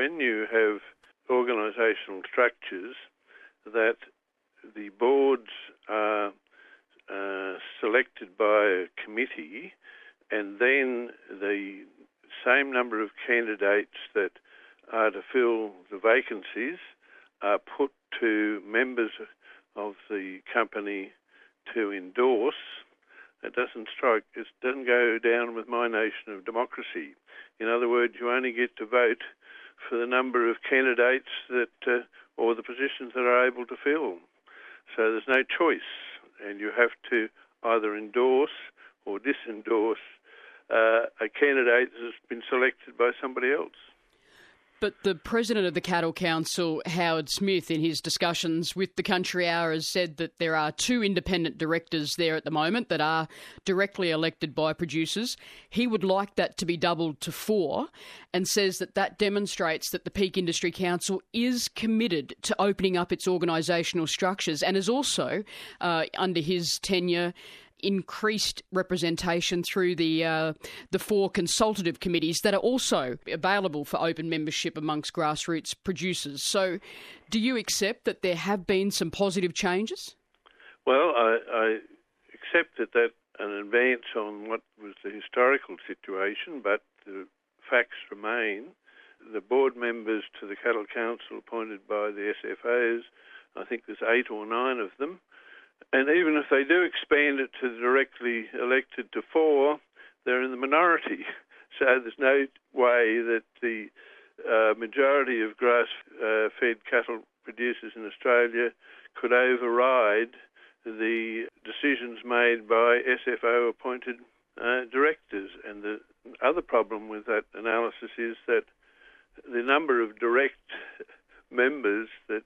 when you have organisational structures that the boards are selected by a committee, and then the same number of candidates that are to fill the vacancies are put to members of the company to endorse, it doesn't go down with my notion of democracy. In other words, you only get to vote for the number of candidates that, or the positions that are able to fill. So there's no choice, and you have to either endorse or disendorse a candidate that has been selected by somebody else. But the President of the Cattle Council, Howard Smith, in his discussions with the Country Hour, has said that there are 2 independent directors there at the moment that are directly elected by producers. He would like that to be doubled to 4, and says that that demonstrates that the Peak Industry Council is committed to opening up its organisational structures, and has also, under his tenure, increased representation through the 4 consultative committees that are also available for open membership amongst grassroots producers. So do you accept that there have been some positive changes? Well, I accept that that's an advance on what was the historical situation, but the facts remain. The board members to the Cattle Council appointed by the SFOs, I think there's 8 or 9 of them, and even if they do expand it to directly elected to 4, they're in the minority. So there's no way that the majority of grass-fed cattle producers in Australia could override the decisions made by SFO-appointed directors. And the other problem with that analysis is that the number of direct members that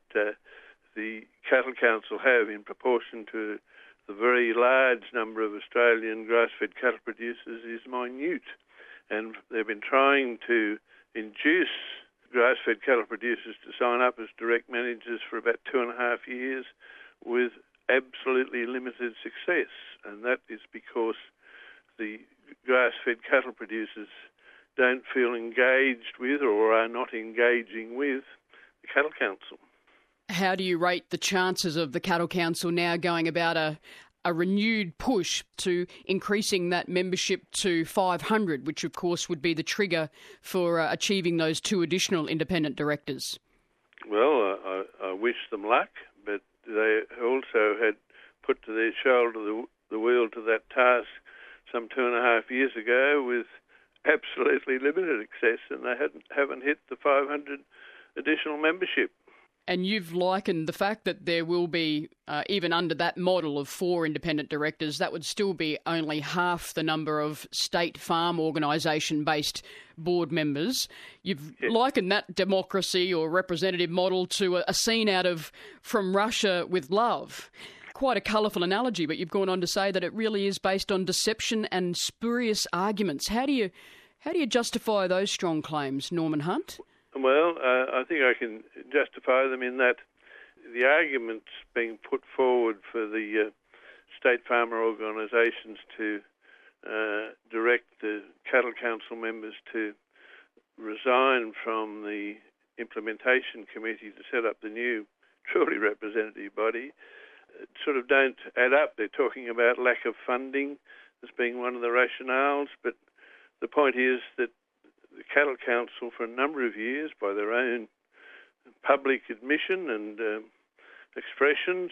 the Cattle Council have in proportion to the very large number of Australian grass-fed cattle producers is minute. And they've been trying to induce grass-fed cattle producers to sign up as direct managers for about 2.5 years with absolutely limited success. And that is because the grass-fed cattle producers don't feel engaged with or are not engaging with the Cattle Council. How do you rate the chances of the Cattle Council now going about a renewed push to increasing that membership to 500, which of course would be the trigger for achieving those 2 additional independent directors? Well, I wish them luck, but they also had put to their shoulder the wheel to that task some 2.5 years ago with absolutely limited success, and they haven't hit the 500 additional membership. And you've likened the fact that there will be, even under that model of 4 independent directors, that would still be only half the number of state farm organisation-based board members. You've likened that democracy or representative model to a scene out of From Russia with Love. Quite a colourful analogy, but you've gone on to say that it really is based on deception and spurious arguments. How do you justify those strong claims, Norman Hunt? Well, I think I can justify them in that the arguments being put forward for the state farmer organisations to direct the Cattle Council members to resign from the implementation committee to set up the new truly representative body sort of don't add up. They're talking about lack of funding as being one of the rationales, but the point is that the Cattle Council, for a number of years, by their own public admission and expressions,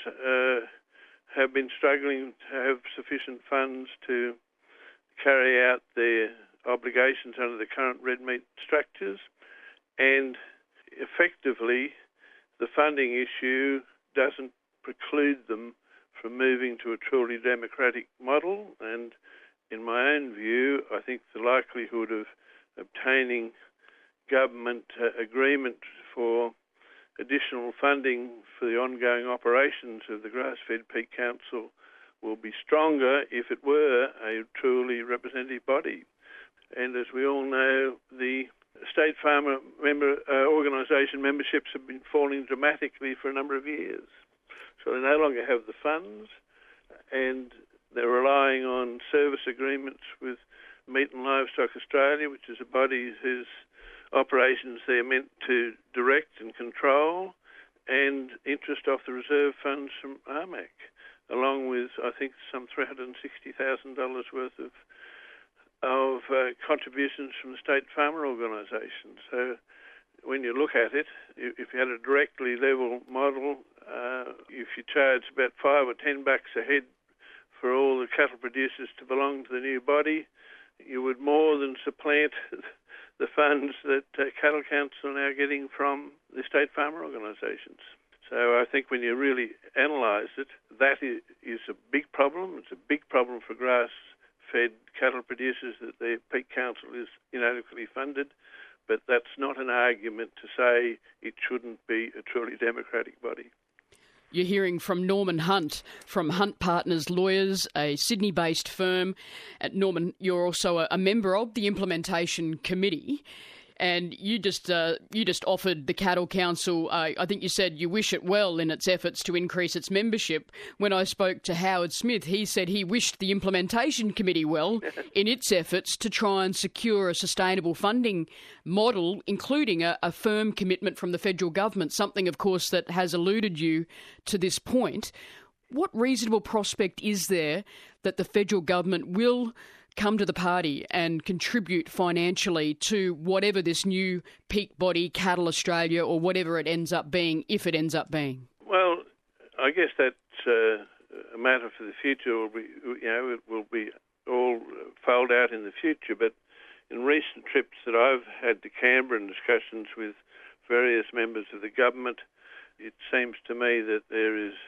have been struggling to have sufficient funds to carry out their obligations under the current red meat structures. And effectively, the funding issue doesn't preclude them from moving to a truly democratic model. And in my own view, I think the likelihood of obtaining government agreement for additional funding for the ongoing operations of the Grass-Fed Peak Council will be stronger if it were a truly representative body. And as we all know, the state farmer organisation memberships have been falling dramatically for a number of years. So they no longer have the funds, and they're relying on service agreements with Meat and Livestock Australia, which is a body whose operations they're meant to direct and control, and interest off the reserve funds from ARMAC, along with, I think, some $360,000 worth of contributions from the state farmer organisations. So when you look at it, if you had a directly level model, if you charge about $5 or $10 a head for all the cattle producers to belong to the new body, you would more than supplant the funds that Cattle Council are now getting from the state farmer organisations. So I think when you really analyse it, that is a big problem. It's a big problem for grass-fed cattle producers that their peak council is inadequately funded, but that's not an argument to say it shouldn't be a truly democratic body. You're hearing from Norman Hunt from Hunt Partners Lawyers, a Sydney-based firm. Norman, you're also a member of the Implementation Committee, and you just offered the Cattle Council, I think you said you wish it well in its efforts to increase its membership. When I spoke to Howard Smith, he said he wished the Implementation Committee well in its efforts to try and secure a sustainable funding model, including a firm commitment from the federal government, something, of course, that has eluded you to this point. What reasonable prospect is there that the federal government will come to the party and contribute financially to whatever this new peak body, Cattle Australia, or whatever it ends up being, if it ends up being? Well, I guess that's a matter for the future. It will be all fold out in the future. But in recent trips that I've had to Canberra and discussions with various members of the government, it seems to me that there is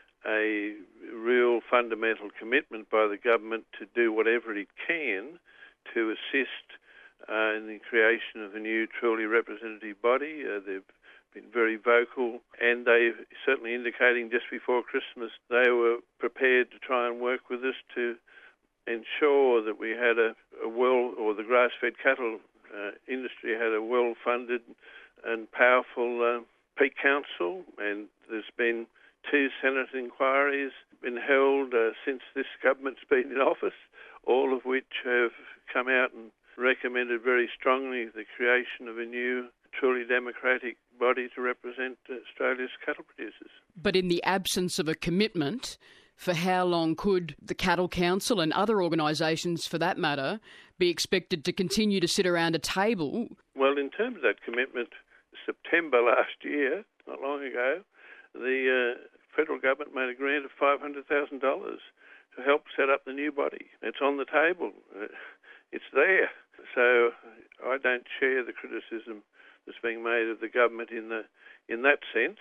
a real fundamental commitment by the government to do whatever it can to assist in the creation of a new truly representative body. They've been very vocal, and they certainly indicating just before Christmas they were prepared to try and work with us to ensure that we had the grass-fed cattle industry had a well-funded and powerful peak council, and there's been 2 Senate inquiries been held since this government's been in office, all of which have come out and recommended very strongly the creation of a new, truly democratic body to represent Australia's cattle producers. But in the absence of a commitment, for how long could the Cattle Council and other organisations, for that matter, be expected to continue to sit around a table? Well, in terms of that commitment, September last year, not long ago, the federal government made a grant of $500,000 to help set up the new body. It's on the table. It's there. So I don't share the criticism that's being made of the government in that sense.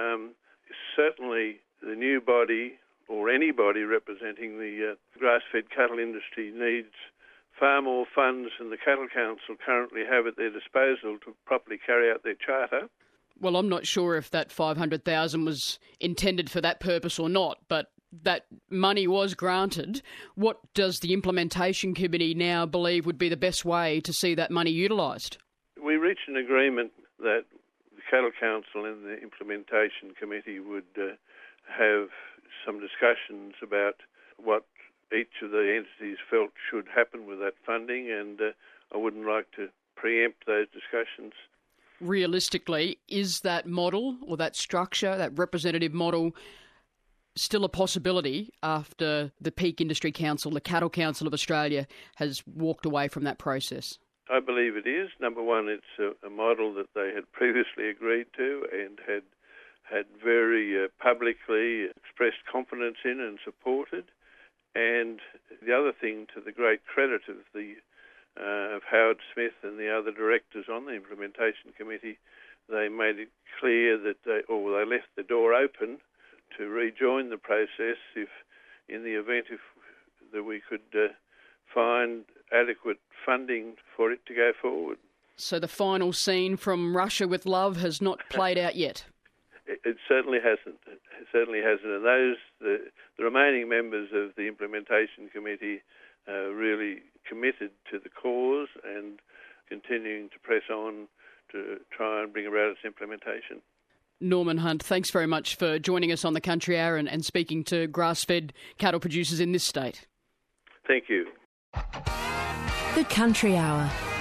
Certainly the new body, or anybody representing the grass-fed cattle industry, needs far more funds than the Cattle Council currently have at their disposal to properly carry out their charter. Well, I'm not sure if that $500,000 was intended for that purpose or not, but that money was granted. What does the Implementation Committee now believe would be the best way to see that money utilised? We reached an agreement that the Cattle Council and the Implementation Committee would have some discussions about what each of the entities felt should happen with that funding, and I wouldn't like to preempt those discussions. Realistically, is that model or that structure, that representative model, still a possibility after the Peak Industry Council, the Cattle Council of Australia, has walked away from that process? I believe it is. Number one, it's a model that they had previously agreed to and had very publicly expressed confidence in and supported. And the other thing, to the great credit of Howard Smith and the other directors on the Implementation Committee, they made it clear that they left the door open to rejoin the process if, in the event that we could find adequate funding for it to go forward. So the final scene from Russia with Love has not played out yet? It certainly hasn't. It certainly hasn't. And the remaining members of the Implementation Committee really committed to the cause and continuing to press on to try and bring about its implementation. Norman Hunt, thanks very much for joining us on the Country Hour and speaking to grass-fed cattle producers in this state. Thank you. The Country Hour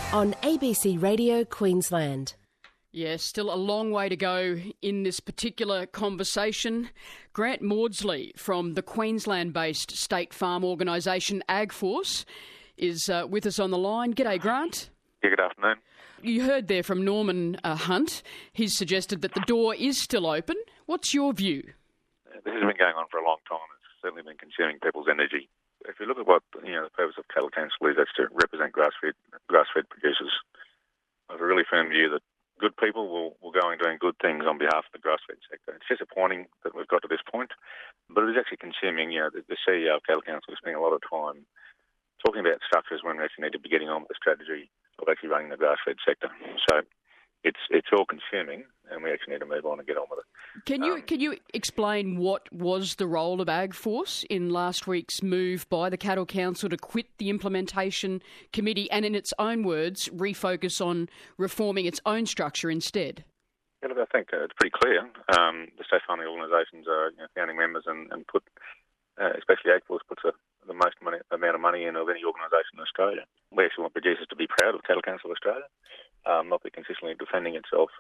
on ABC Radio Queensland. Yes, still a long way to go in this particular conversation. Grant Maudsley from the Queensland-based state farm organisation AgForce is with us on the line. G'day, Grant. Yeah, good afternoon. You heard there from Norman Hunt. He's suggested that the door is still open. What's your view? This has been going on for a long time. It's certainly been consuming people's energy. If you look at what the purpose of Cattle Council is, that's to represent grass-fed producers. I have a really firm view that good people will go and doing good things on behalf of the grass-fed sector. It's disappointing that we've got to this point, but it is actually consuming. The CEO of Cattle Council is spending a lot of time talking about structures when we actually need to be getting on with the strategy of actually running the grass-fed sector. So it's all consuming, and we actually need to move on and get on with it. Can you explain what was the role of AgForce in last week's move by the Cattle Council to quit the implementation committee and, in its own words, refocus on reforming its own structure instead? Yeah, look, I think it's pretty clear. The state farming organisations are founding members and put, especially AgForce, puts the most amount of money in of any organisation in Australia. We actually want producers to be proud of Cattle Council Australia, not be consistently defending itself,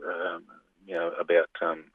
about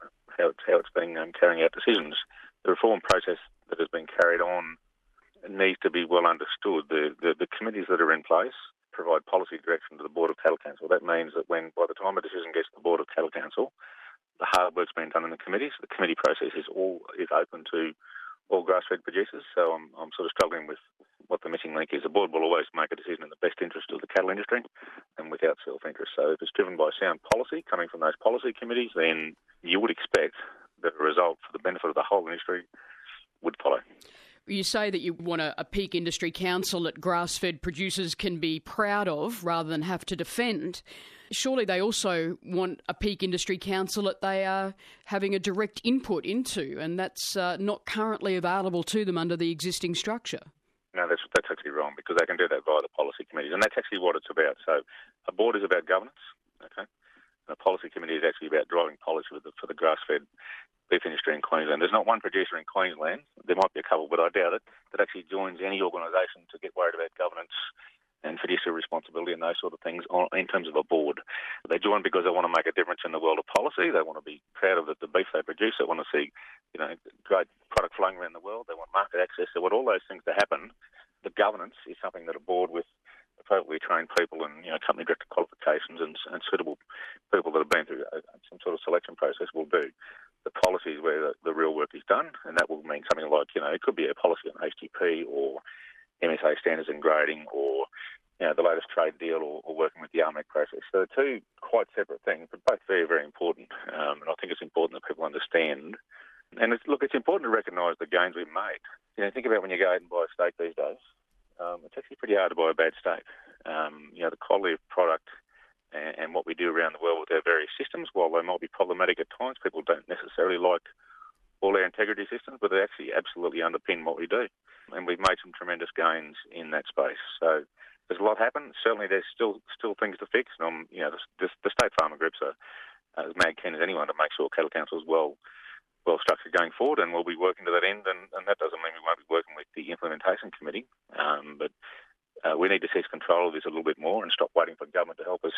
how it's been carrying out decisions. The reform process that has been carried on needs to be well understood. The committees that are in place provide policy direction to the Board of Cattle Council. That means that by the time a decision gets to the Board of Cattle Council, the hard work's been done in the committees. The committee process is open to all grass-fed producers. So I'm sort of struggling with what the missing link is. The board will always make a decision in the best interest of the cattle industry and without self-interest. So if it's driven by sound policy coming from those policy committees, then you would expect that a result for the benefit of the whole industry would follow. You say that you want a peak industry council that grass-fed producers can be proud of rather than have to defend. Surely they also want a peak industry council that they are having a direct input into, and that's not currently available to them under the existing structure. No, that's actually wrong, because they can do that via the policy committees, and that's actually what it's about. So a board is about governance, okay? And a policy committee is actually about driving policy for the grass-fed beef industry in Queensland. There's not one producer in Queensland, there might be a couple, but I doubt it, that actually joins any organisation to get worried about governance and fiduciary responsibility and those sort of things in terms of a board. They join because they want to make a difference in the world of policy. They want to be proud of the beef they produce. They want to see, great product flowing around the world. They want market access. They want all those things to happen. The governance is something that a board with appropriately trained people and company director qualifications and suitable people that have been through some sort of selection process will do. The policy is where the real work is done, and that will mean something like, it could be a policy on HTP or MSA standards and grading, or the latest trade deal, or working with the RMEC process. So they're two quite separate things, but both very, very important. And I think it's important that people understand. And it's important to recognise the gains we've made. Think about when you go out and buy a steak these days. It's actually pretty hard to buy a bad steak. The quality of product and what we do around the world with our various systems, while they might be problematic at times, people don't necessarily like all our integrity systems, but they actually absolutely underpin what we do. And we've made some tremendous gains in that space. So there's a lot happened. Certainly there's still things to fix. And the state farmer groups are as mad keen as anyone to make sure Cattle Council is well structured going forward, and we'll be working to that end. And that doesn't mean we won't be working with the implementation committee, but we need to seize control of this a little bit more and stop waiting for government to help us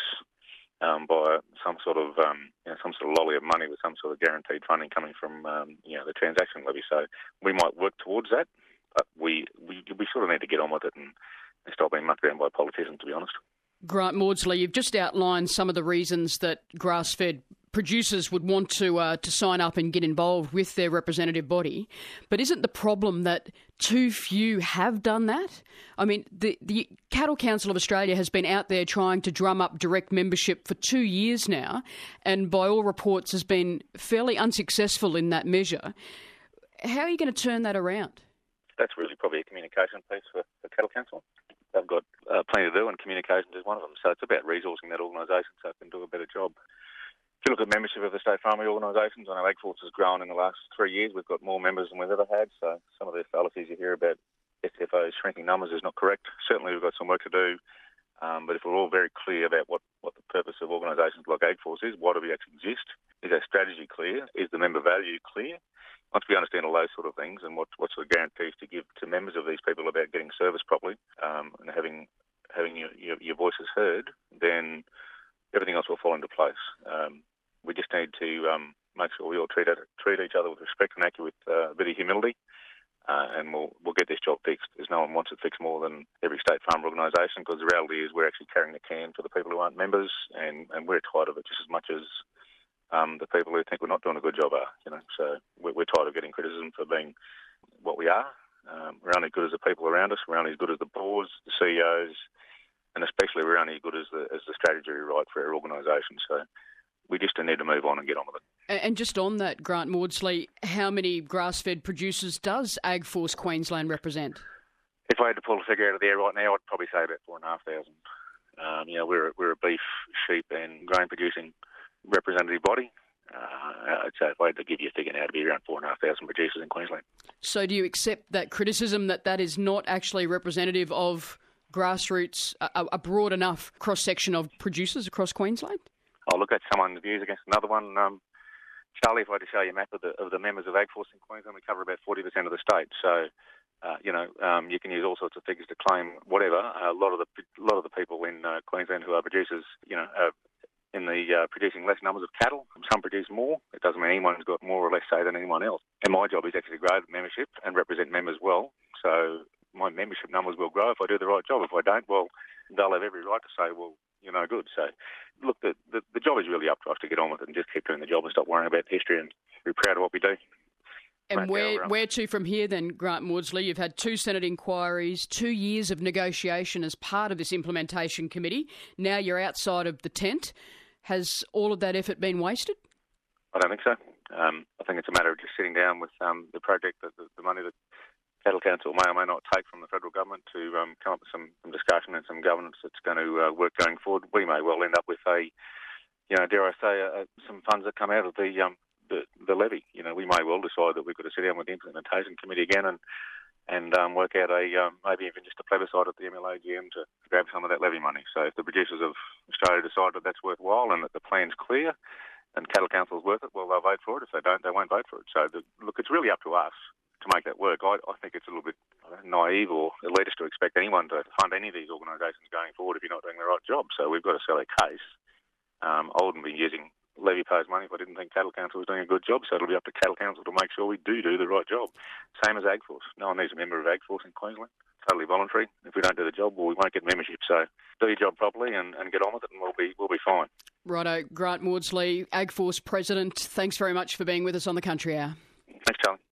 by some sort of lolly of money with some sort of guaranteed funding coming from the transaction levy. So we might work towards that, but we sort of need to get on with it and stop being mucked around by politicians, to be honest. Grant Maudsley, you've just outlined some of the reasons that grass-fed producers would want to sign up and get involved with their representative body, but isn't the problem that too few have done that? I mean, the Cattle Council of Australia has been out there trying to drum up direct membership for 2 years now, and by all reports has been fairly unsuccessful in that measure. How are you going to turn that around? That's really probably a communication piece for Cattle Council. They've got plenty to do, and communications is one of them. So it's about resourcing that organisation so it can do a better job. If you look at membership of the state farming organisations, I know AgForce has grown in the last 3 years. We've got more members than we've ever had. So some of the fallacies you hear about SFO's shrinking numbers is not correct. Certainly we've got some work to do. But if we're all very clear about what the purpose of organisations like AgForce is, why do we actually exist? Is our strategy clear? Is the member value clear? Once we understand all those sort of things and what sort of guarantees to give to members of these people about getting service properly and having having your voices heard, then everything else will fall into place. We just need to make sure we all treat each other with respect and act with a bit of humility, and we'll get this job fixed. There's no one wants it fixed more than every state farmer organisation, because the reality is we're actually carrying the can for the people who aren't members, and we're tired of it just as much as the people who think we're not doing a good job are. So we're tired of getting criticism for being what we are. We're only as good as the people around us. We're only as good as the boards, the CEOs, and especially we're only as good as the strategy we write for our organisation. So we just need to move on and get on with it. And just on that, Grant Maudsley, how many grass-fed producers does AgForce Queensland represent? If I had to pull a figure out of the air right now, I'd probably say about 4,500. We're a beef, sheep and grain producing representative body. So if I had to give you a figure now, it'd be around 4,500 producers in Queensland. So do you accept that criticism that is not actually representative of grassroots, a broad enough cross-section of producers across Queensland? I'll look at someone's views against another one. Charlie, if I had to show you a map of the members of AgForce in Queensland, we cover about 40% of the state. So, you can use all sorts of figures to claim whatever. A lot of the people in Queensland who are producers, are in the producing less numbers of cattle. Some produce more. It doesn't mean anyone's got more or less say than anyone else. And my job is actually to grow the membership and represent members well. So my membership numbers will grow if I do the right job. If I don't, well, they'll have every right to say, well, you're no good. So, look, the job is really up to us to get on with it and just keep doing the job and stop worrying about history and be proud of what we do. And where to from here then, Grant Maudsley? You've had 2 Senate inquiries, 2 years of negotiation as part of this implementation committee. Now you're outside of the tent. Has all of that effort been wasted? I don't think so. I think it's a matter of just sitting down with the project, the money that Cattle Council may or may not take from the federal government to come up with some discussion and some governance that's going to work going forward. We may well end up with some funds that come out of the levy. We may well decide that we've got to sit down with the implementation committee again and work out maybe even just a plebiscite at the MLAGM to grab some of that levy money. So if the producers of Australia decide that that's worthwhile and that the plan's clear and Cattle Council's worth it, well, they'll vote for it. If they don't, they won't vote for it. So, it's really up to us to make that work. I think it's a little bit naive or elitist to expect anyone to fund any of these organisations going forward if you're not doing the right job. So we've got to sell a case. I wouldn't be using levy-posed money if I didn't think Cattle Council was doing a good job, so it'll be up to Cattle Council to make sure we do the right job. Same as AgForce. No one needs a member of AgForce in Queensland. Totally voluntary. If we don't do the job, well, we won't get membership. So do your job properly and get on with it and we'll be fine. Righto. Grant Maudsley, AgForce President, thanks very much for being with us on the Country Hour. Thanks, Charlie.